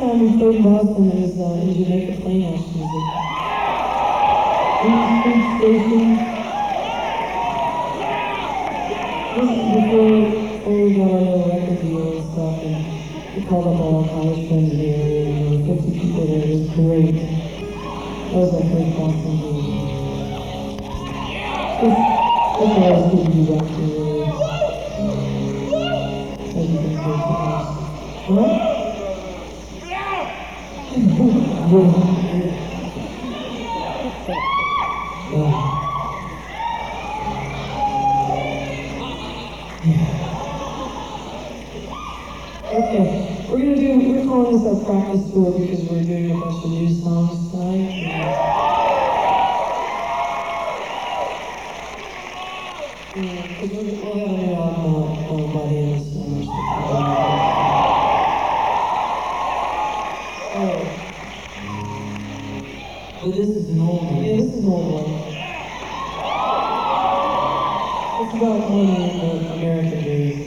time we played in Boston, it was in Jamaica Playhouse music. Street Station. This is before we got our little record deal and stuff, and we called up all our college friends in the area, and there were 50 people there. It was great. That was our first Boston gig. That's why I was giving you back to the as you can see. What? Okay, we're calling this our practice tour because we're doing a bunch of new songs tonight. Because we'll have a new album by the end of the summer. Oh. But this is an old one. Yeah, this is an old one. It's about money in the American days.